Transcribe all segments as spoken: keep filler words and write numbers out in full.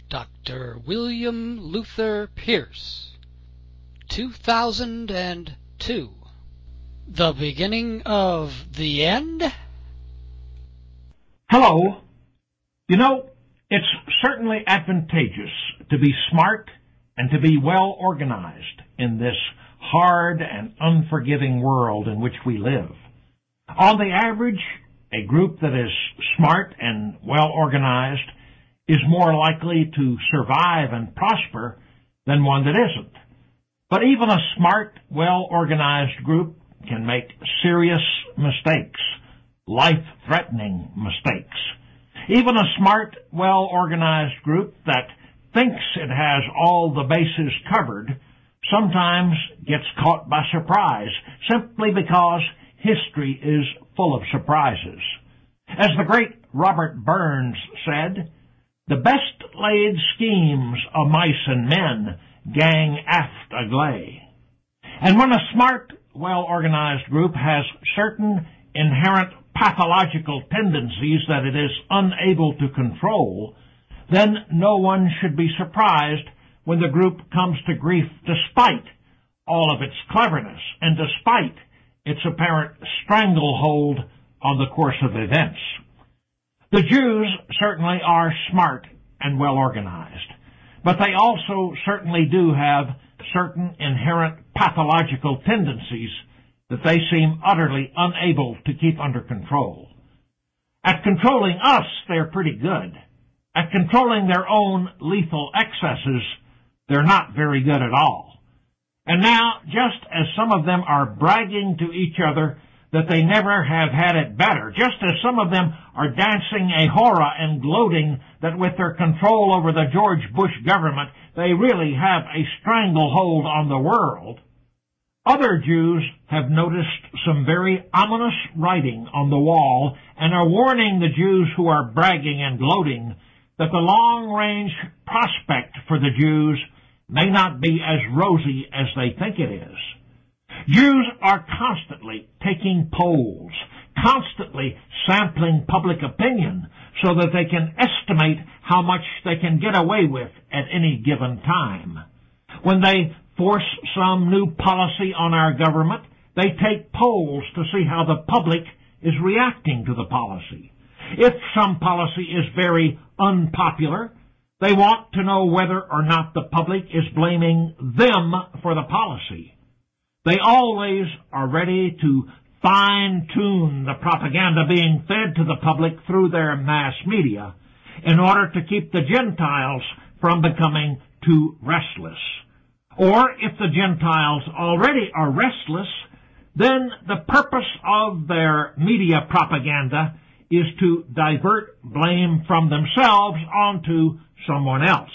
Doctor William Luther Pierce, two thousand two. The Beginning of the End? Hello. You know, it's certainly advantageous to be smart and to be well organized in this hard and unforgiving world in which we live. On the average, a group that is smart and well organized is more likely to survive and prosper than one that isn't. But even a smart, well-organized group can make serious mistakes, life-threatening mistakes. Even a smart, well-organized group that thinks it has all the bases covered sometimes gets caught by surprise, simply because history is full of surprises. As the great Robert Burns said, "The best laid schemes of mice and men gang aft agley." And when a smart, well-organized group has certain inherent pathological tendencies that it is unable to control, then no one should be surprised when the group comes to grief despite all of its cleverness and despite its apparent stranglehold on the course of events. The Jews certainly are smart and well-organized, but they also certainly do have certain inherent pathological tendencies that they seem utterly unable to keep under control. At controlling us, they're pretty good. At controlling their own lethal excesses, they're not very good at all. And now, just as some of them are bragging to each other that they never have had it better, just as some of them are dancing a hora and gloating that with their control over the George Bush government, they really have a stranglehold on the world, other Jews have noticed some very ominous writing on the wall and are warning the Jews who are bragging and gloating that the long-range prospect for the Jews may not be as rosy as they think it is. Jews are constantly taking polls, constantly sampling public opinion so that they can estimate how much they can get away with at any given time. When they force some new policy on our government, they take polls to see how the public is reacting to the policy. If some policy is very unpopular, they want to know whether or not the public is blaming them for the policy. They always are ready to fine-tune the propaganda being fed to the public through their mass media in order to keep the Gentiles from becoming too restless. Or if the Gentiles already are restless, then the purpose of their media propaganda is to divert blame from themselves onto someone else.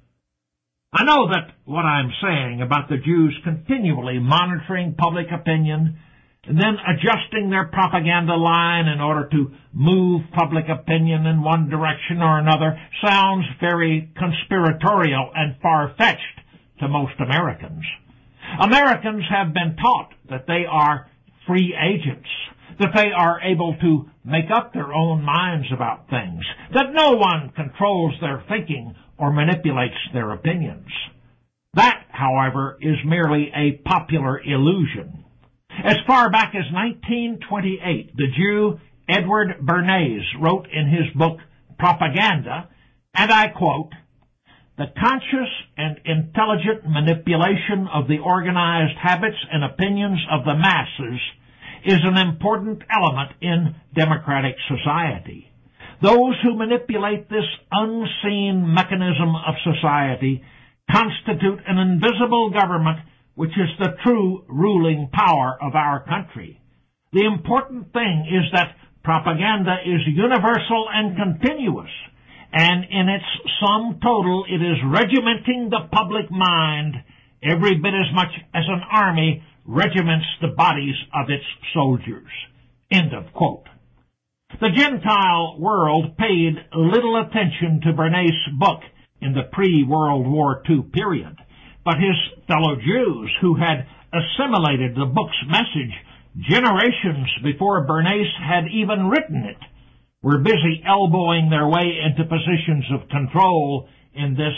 I know that what I'm saying about the Jews continually monitoring public opinion and then adjusting their propaganda line in order to move public opinion in one direction or another sounds very conspiratorial and far-fetched to most Americans. Americans have been taught that they are free agents, that they are able to make up their own minds about things, that no one controls their thinking or manipulates their opinions. That, however, is merely a popular illusion. As far back as nineteen twenty-eight, the Jew Edward Bernays wrote in his book Propaganda, and I quote, "The conscious and intelligent manipulation of the organized habits and opinions of the masses is an important element in democratic society. Those who manipulate this unseen mechanism of society constitute an invisible government which is the true ruling power of our country. The important thing is that propaganda is universal and continuous, and in its sum total it is regimenting the public mind every bit as much as an army regiments the bodies of its soldiers." End of quote. The Gentile world paid little attention to Bernays' book in the pre-World War Two period, but his fellow Jews who had assimilated the book's message generations before Bernays had even written it were busy elbowing their way into positions of control in this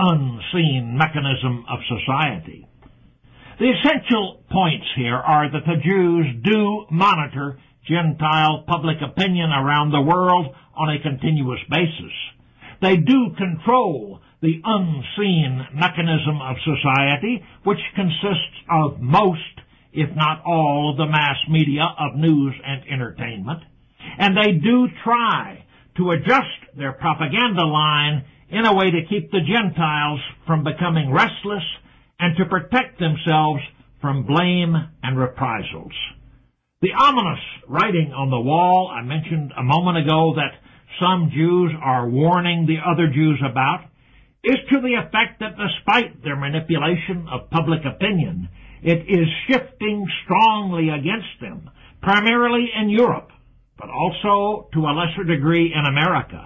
unseen mechanism of society. The essential points here are that the Jews do monitor Gentile public opinion around the world on a continuous basis. They do control the unseen mechanism of society, which consists of most, if not all, of the mass media of news and entertainment. And they do try to adjust their propaganda line in a way to keep the Gentiles from becoming restless and to protect themselves from blame and reprisals. The ominous writing on the wall I mentioned a moment ago that some Jews are warning the other Jews about is to the effect that despite their manipulation of public opinion, it is shifting strongly against them, primarily in Europe, but also to a lesser degree in America.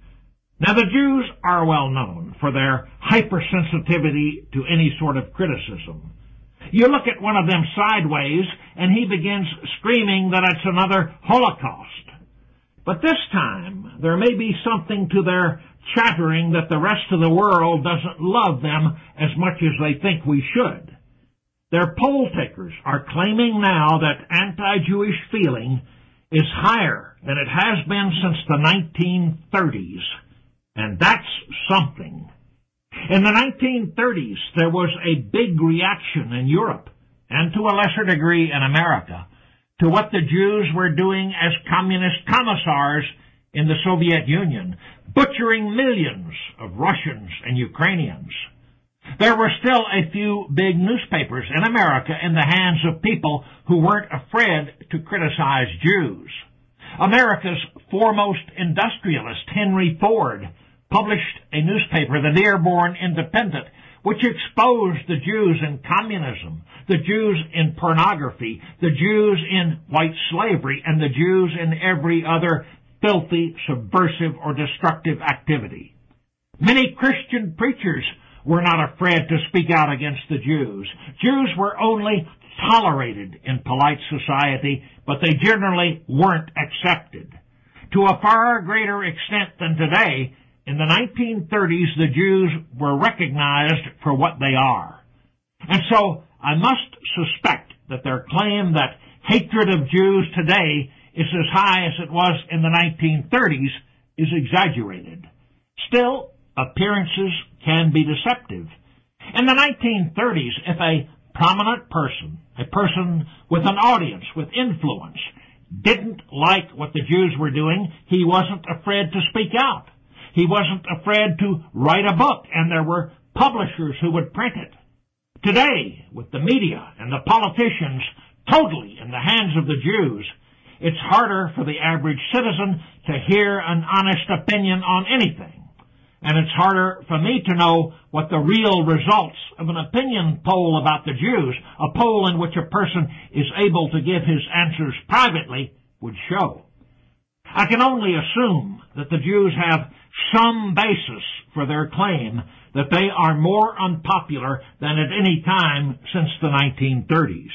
Now, the Jews are well known for their hypersensitivity to any sort of criticism. You look at one of them sideways, and he begins screaming that it's another Holocaust. But this time, there may be something to their chattering that the rest of the world doesn't love them as much as they think we should. Their poll takers are claiming now that anti-Jewish feeling is higher than it has been since the nineteen thirties. And that's something. In the nineteen thirties, there was a big reaction in Europe, and to a lesser degree in America, to what the Jews were doing as communist commissars in the Soviet Union, butchering millions of Russians and Ukrainians. There were still a few big newspapers in America in the hands of people who weren't afraid to criticize Jews. America's foremost industrialist, Henry Ford, published a newspaper, the Dearborn Independent, which exposed the Jews in communism, the Jews in pornography, the Jews in white slavery, and the Jews in every other filthy, subversive, or destructive activity. Many Christian preachers were not afraid to speak out against the Jews. Jews were only tolerated in polite society, but they generally weren't accepted. To a far greater extent than today, in the nineteen thirties, the Jews were recognized for what they are. And so I must suspect that their claim that hatred of Jews today is as high as it was in the nineteen thirties is exaggerated. Still, appearances can be deceptive. In the nineteen thirties, if a prominent person, a person with an audience, with influence, didn't like what the Jews were doing, he wasn't afraid to speak out. He wasn't afraid to write a book, and there were publishers who would print it. Today, with the media and the politicians totally in the hands of the Jews, it's harder for the average citizen to hear an honest opinion on anything. And it's harder for me to know what the real results of an opinion poll about the Jews, a poll in which a person is able to give his answers privately, would show. I can only assume that the Jews have some basis for their claim that they are more unpopular than at any time since the nineteen thirties.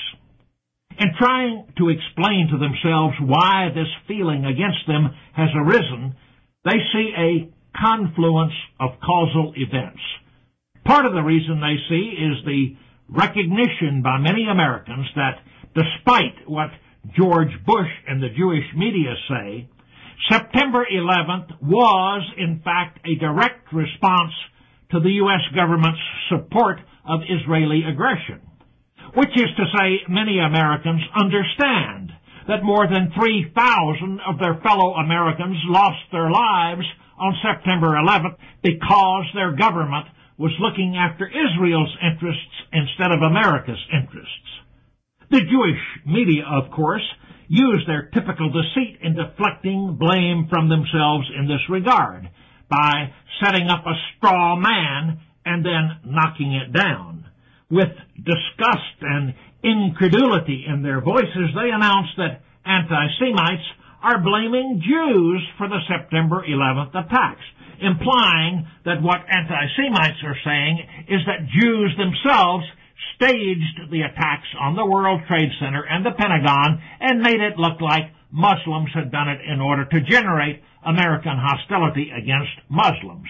In trying to explain to themselves why this feeling against them has arisen, they see a confluence of causal events. Part of the reason they see is the recognition by many Americans that despite what George Bush and the Jewish media say, September eleventh was, in fact, a direct response to the U S government's support of Israeli aggression, which is to say many Americans understand that more than three thousand of their fellow Americans lost their lives on September eleventh because their government was looking after Israel's interests instead of America's interests. The Jewish media, of course, use their typical deceit in deflecting blame from themselves in this regard by setting up a straw man and then knocking it down. With disgust and incredulity in their voices, they announce that anti-Semites are blaming Jews for the September eleventh attacks, implying that what anti-Semites are saying is that Jews themselves staged the attacks on the World Trade Center and the Pentagon and made it look like Muslims had done it in order to generate American hostility against Muslims.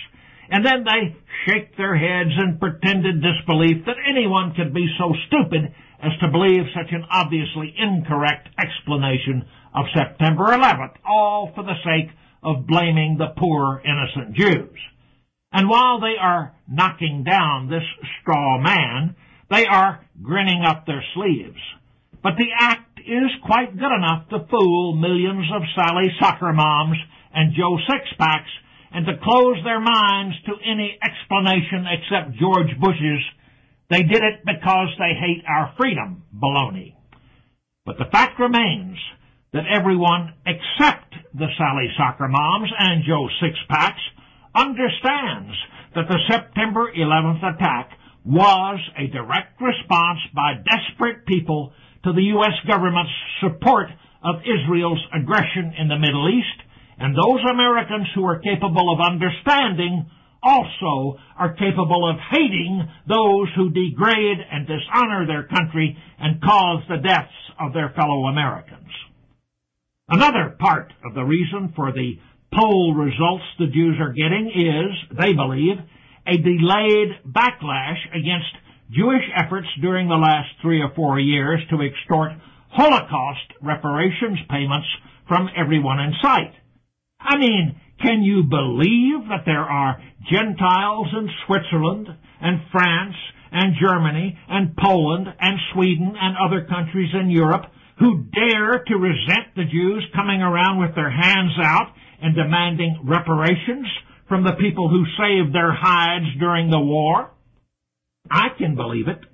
and then they shake their heads in pretended disbelief that anyone could be so stupid as to believe such an obviously incorrect explanation of September eleventh, all for the sake of blaming the poor innocent Jews. And while they are knocking down this straw man, they are grinning up their sleeves. But the act is quite good enough to fool millions of Sally soccer moms and Joe Sixpacks and to close their minds to any explanation except George Bush's "they did it because they hate our freedom" baloney. But the fact remains that everyone except the Sally soccer moms and Joe Sixpacks understands that the September eleventh attack was a direct response by desperate people to the U S government's support of Israel's aggression in the Middle East, and those Americans who are capable of understanding also are capable of hating those who degrade and dishonor their country and cause the deaths of their fellow Americans. Another part of the reason for the poll results the Jews are getting is, they believe, a delayed backlash against Jewish efforts during the last three or four years to extort Holocaust reparations payments from everyone in sight. I mean, can you believe that there are Gentiles in Switzerland and France and Germany and Poland and Sweden and other countries in Europe who dare to resent the Jews coming around with their hands out and demanding reparations from the people who saved their hides during the war? I can believe it.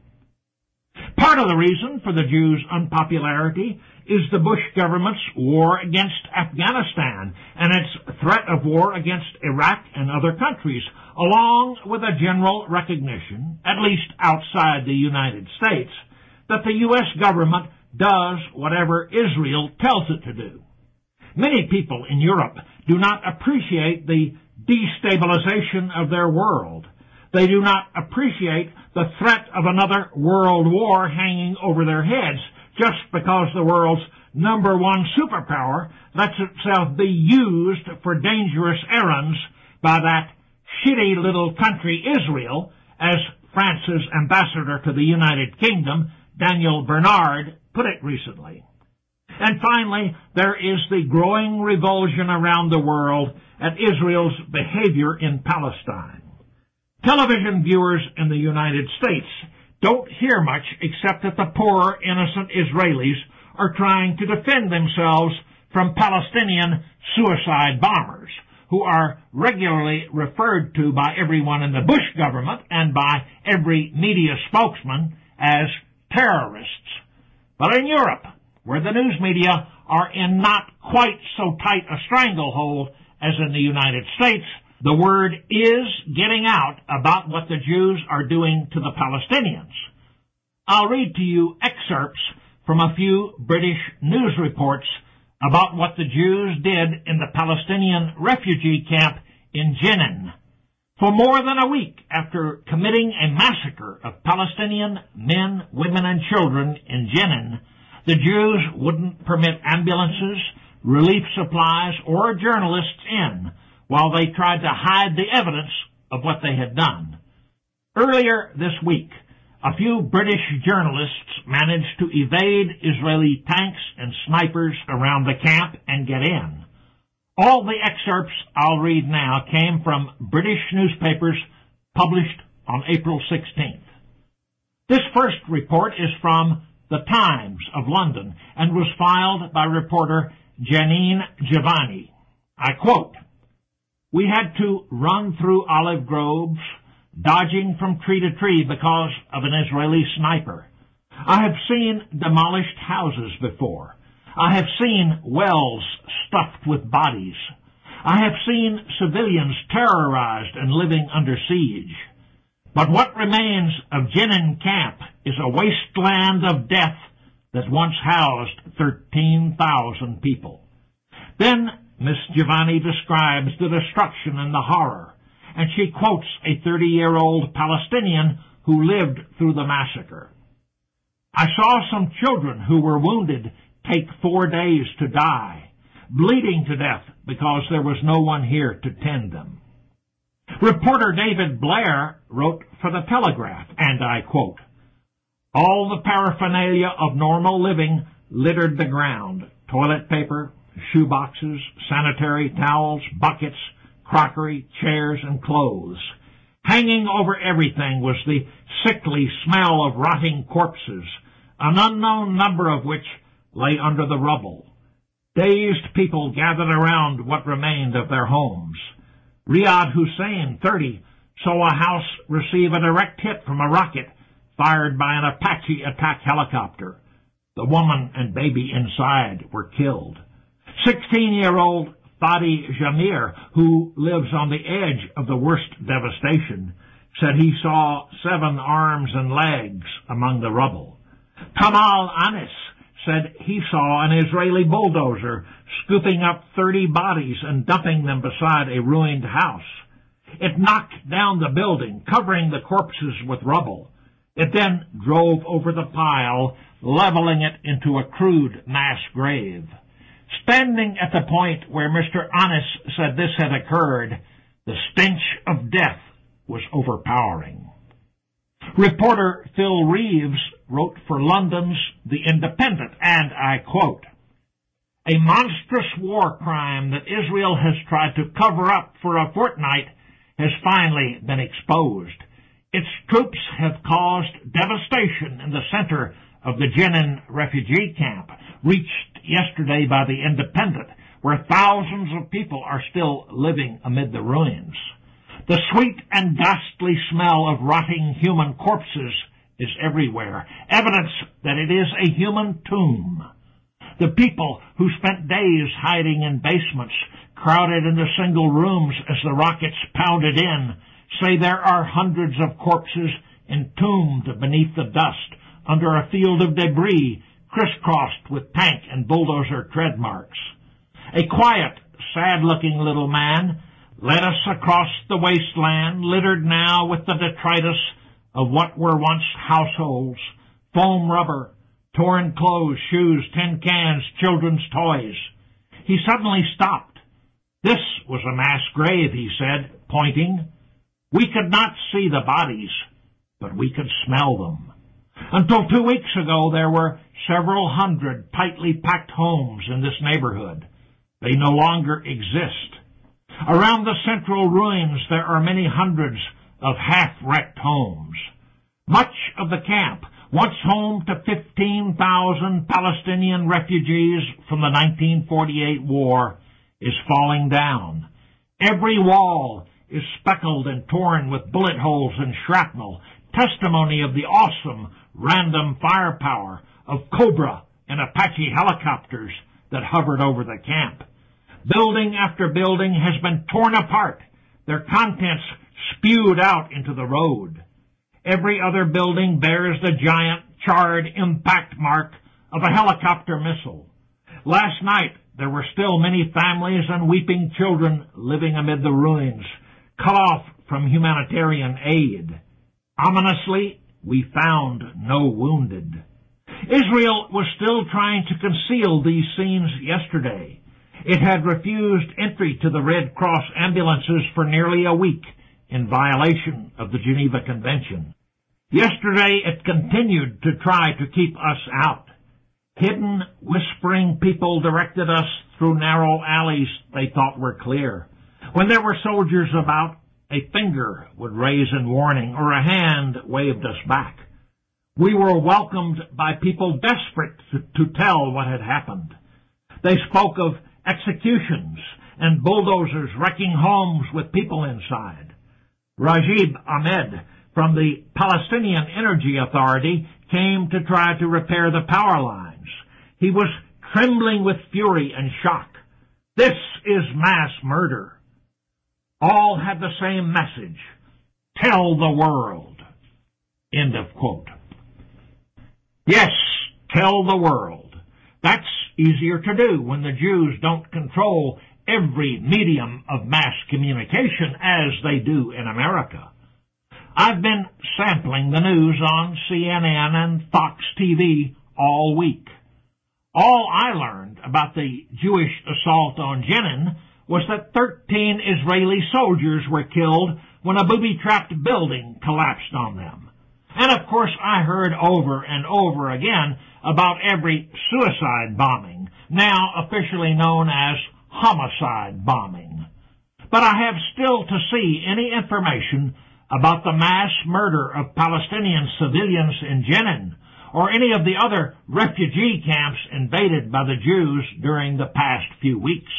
Part of the reason for the Jews' unpopularity is the Bush government's war against Afghanistan and its threat of war against Iraq and other countries, along with a general recognition, at least outside the United States, that the U S government does whatever Israel tells it to do. Many people in Europe do not appreciate the destabilization of their world. They do not appreciate the threat of another world war hanging over their heads just because the world's number one superpower lets itself be used for dangerous errands by that shitty little country Israel, as France's ambassador to the United Kingdom, Daniel Bernard, put it recently. And finally, there is the growing revulsion around the world at Israel's behavior in Palestine. Television viewers in the United States don't hear much except that the poor, innocent Israelis are trying to defend themselves from Palestinian suicide bombers, who are regularly referred to by everyone in the Bush government and by every media spokesman as terrorists. But in Europe, where the news media are in not quite so tight a stranglehold as in the United States, the word is getting out about what the Jews are doing to the Palestinians. I'll read to you excerpts from a few British news reports about what the Jews did in the Palestinian refugee camp in Jenin. For more than a week after committing a massacre of Palestinian men, women, and children in Jenin, the Jews wouldn't permit ambulances, relief supplies, or journalists in while they tried to hide the evidence of what they had done. Earlier this week, a few British journalists managed to evade Israeli tanks and snipers around the camp and get in. All the excerpts I'll read now came from British newspapers published on April sixteenth. This first report is from The Times of London and was filed by reporter Janine Giovanni. I quote, "We had to run through olive groves, dodging from tree to tree because of an Israeli sniper. I have seen demolished houses before. I have seen wells stuffed with bodies. I have seen civilians terrorized and living under siege. But what remains of Jenin camp is a wasteland of death that once housed thirteen thousand people." Then Miss Giovanni describes the destruction and the horror, and she quotes a thirty-year-old Palestinian who lived through the massacre. "I saw some children who were wounded take four days to die, bleeding to death because there was no one here to tend them. Reporter David Blair wrote for the Telegraph, and I quote, "All the paraphernalia of normal living littered the ground. Toilet paper, shoeboxes, sanitary towels, buckets, crockery, chairs, and clothes. Hanging over everything was the sickly smell of rotting corpses, an unknown number of which lay under the rubble. Dazed people gathered around what remained of their homes. Riyad Hussein, thirty, saw a house receive a direct hit from a rocket fired by an Apache attack helicopter. The woman and baby inside were killed. Sixteen-year-old Fadi Jamir, who lives on the edge of the worst devastation, said he saw seven arms and legs among the rubble. Kamal Anis said he saw an Israeli bulldozer scooping up thirty bodies and dumping them beside a ruined house. It knocked down the building, covering the corpses with rubble. It then drove over the pile, leveling it into a crude mass grave. Standing at the point where Mister Anis said this had occurred, the stench of death was overpowering." Reporter Phil Reeves wrote for London's The Independent, and I quote, "A monstrous war crime that Israel has tried to cover up for a fortnight has finally been exposed. Its troops have caused devastation in the center of the Jenin refugee camp, reached yesterday by The Independent, where thousands of people are still living amid the ruins. The sweet and ghastly smell of rotting human corpses is everywhere, evidence that it is a human tomb. The people who spent days hiding in basements, crowded into single rooms as the rockets pounded in, say there are hundreds of corpses entombed beneath the dust under a field of debris crisscrossed with tank and bulldozer tread marks. A quiet, sad-looking little man led us across the wasteland, littered now with the detritus of what were once households, foam rubber, torn clothes, shoes, tin cans, children's toys. He suddenly stopped. This was a mass grave, he said, pointing. We could not see the bodies, but we could smell them. Until two weeks ago, there were several hundred tightly packed homes in this neighborhood. They no longer exist. Around the central ruins, there are many hundreds of half-wrecked homes. Much of the camp, once home to fifteen thousand Palestinian refugees from the nineteen forty-eight war, is falling down. Every wall is speckled and torn with bullet holes and shrapnel, testimony of the awesome random firepower of Cobra and Apache helicopters that hovered over the camp. Building after building has been torn apart, their contents spewed out into the road. Every other building bears the giant, charred impact mark of a helicopter missile. Last night, there were still many families and weeping children living amid the ruins, cut off from humanitarian aid. Ominously, we found no wounded. Israel was still trying to conceal these scenes yesterday. It had refused entry to the Red Cross ambulances for nearly a week in violation of the Geneva Convention. Yesterday, it continued to try to keep us out. Hidden, whispering people directed us through narrow alleys they thought were clear. When there were soldiers about, a finger would raise in warning or a hand waved us back. We were welcomed by people desperate to, to tell what had happened. They spoke of executions and bulldozers wrecking homes with people inside. Rajib Ahmed from the Palestinian Energy Authority came to try to repair the power lines. He was trembling with fury and shock. This is mass murder. All had the same message. Tell the world. End of quote. Yes, tell the world. That's easier to do when the Jews don't control every medium of mass communication as they do in America. I've been sampling the news on C N N and Fox T V all week. All I learned about the Jewish assault on Jenin was that thirteen Israeli soldiers were killed when a booby-trapped building collapsed on them. And of course I heard over and over again about every suicide bombing, now officially known as homicide bombing. But I have still to see any information about the mass murder of Palestinian civilians in Jenin, or any of the other refugee camps invaded by the Jews during the past few weeks.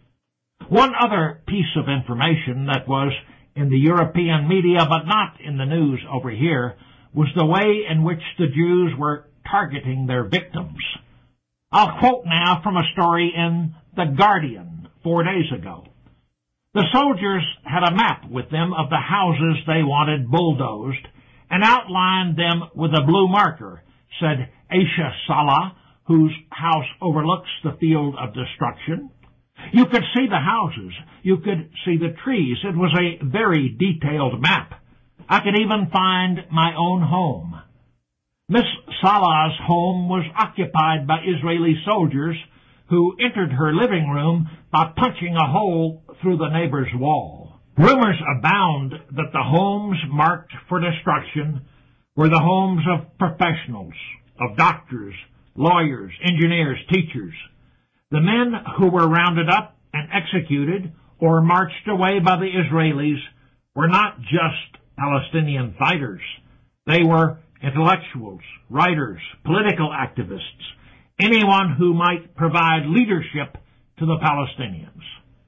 One other piece of information that was in the European media but not in the news over here was the way in which the Jews were targeting their victims. I'll quote now from a story in The Guardian four days ago. The soldiers had a map with them of the houses they wanted bulldozed and outlined them with a blue marker, said Aisha Salah, whose house overlooks the field of destruction. You could see the houses. You could see the trees. It was a very detailed map. I could even find my own home. Miss Salah's home was occupied by Israeli soldiers who entered her living room by punching a hole through the neighbor's wall. Rumors abound that the homes marked for destruction were the homes of professionals, of doctors, lawyers, engineers, teachers. The men who were rounded up and executed or marched away by the Israelis were not just Palestinian fighters. They were intellectuals, writers, political activists, anyone who might provide leadership to the Palestinians.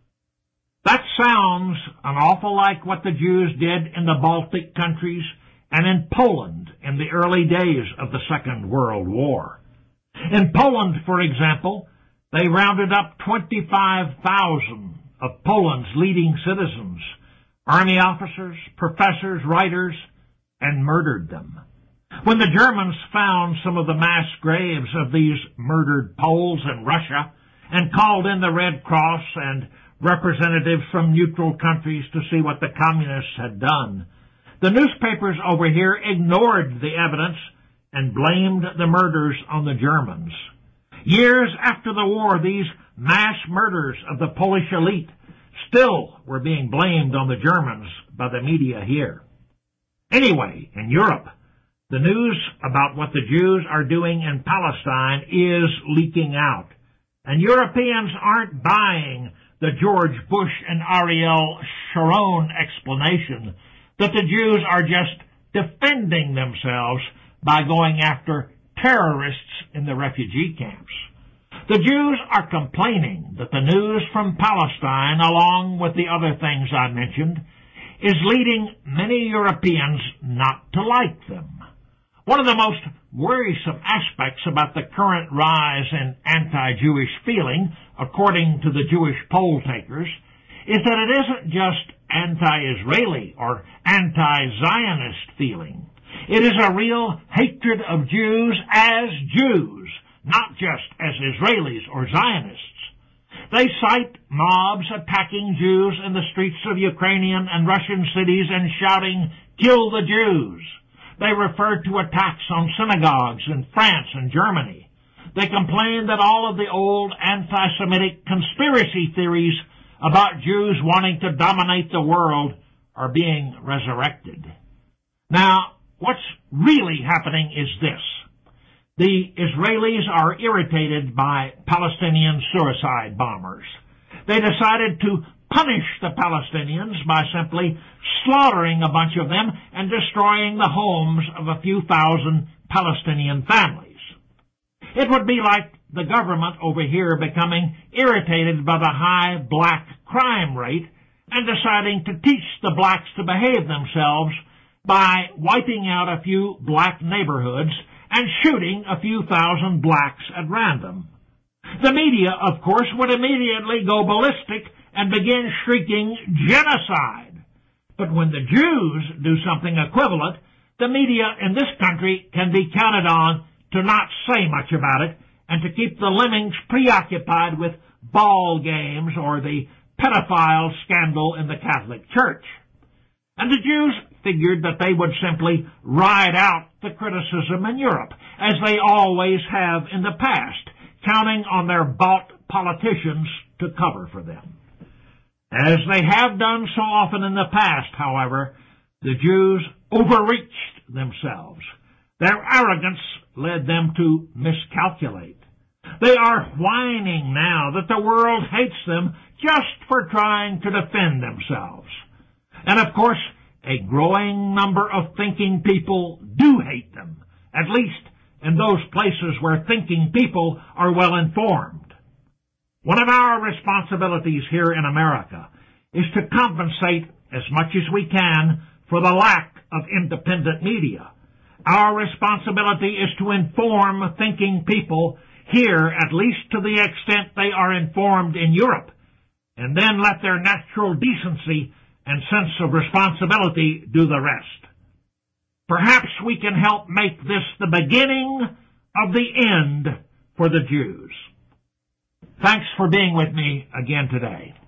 That sounds an awful like what the Jews did in the Baltic countries and in Poland in the early days of the Second World War. In Poland, for example, they rounded up twenty-five thousand of Poland's leading citizens, army officers, professors, writers, and murdered them. When the Germans found some of the mass graves of these murdered Poles in Russia and called in the Red Cross and representatives from neutral countries to see what the communists had done, the newspapers over here ignored the evidence and blamed the murders on the Germans. Years after the war, these mass murders of the Polish elite still were being blamed on the Germans by the media here. Anyway, in Europe, the news about what the Jews are doing in Palestine is leaking out, and Europeans aren't buying the George Bush and Ariel Sharon explanation that the Jews are just defending themselves by going after terrorists in the refugee camps. The Jews are complaining that the news from Palestine, along with the other things I mentioned, is leading many Europeans not to like them. One of the most worrisome aspects about the current rise in anti-Jewish feeling, according to the Jewish poll takers, is that it isn't just anti-Israeli or anti-Zionist feeling. It is a real hatred of Jews as Jews, not just as Israelis or Zionists. They cite mobs attacking Jews in the streets of Ukrainian and Russian cities and shouting, "Kill the Jews." They refer to attacks on synagogues in France and Germany. They complain that all of the old anti-Semitic conspiracy theories about Jews wanting to dominate the world are being resurrected. Now, what's really happening is this. The Israelis are irritated by Palestinian suicide bombers. They decided to punish the Palestinians by simply slaughtering a bunch of them and destroying the homes of a few thousand Palestinian families. It would be like the government over here becoming irritated by the high black crime rate and deciding to teach the blacks to behave themselves by wiping out a few black neighborhoods and shooting a few thousand blacks at random. The media, of course, would immediately go ballistic and begin shrieking genocide. But when the Jews do something equivalent, the media in this country can be counted on to not say much about it and to keep the lemmings preoccupied with ball games or the pedophile scandal in the Catholic Church. And the Jews figured that they would simply ride out the criticism in Europe, as they always have in the past, counting on their bought politicians to cover for them. As they have done so often in the past, however, the Jews overreached themselves. Their arrogance led them to miscalculate. They are whining now that the world hates them just for trying to defend themselves. And of course, a growing number of thinking people do hate them, at least in those places where thinking people are well informed. One of our responsibilities here in America is to compensate as much as we can for the lack of independent media. Our responsibility is to inform thinking people here, at least to the extent they are informed in Europe, and then let their natural decency and sense of responsibility do the rest. Perhaps we can help make this the beginning of the end for the Jews. Thanks for being with me again today.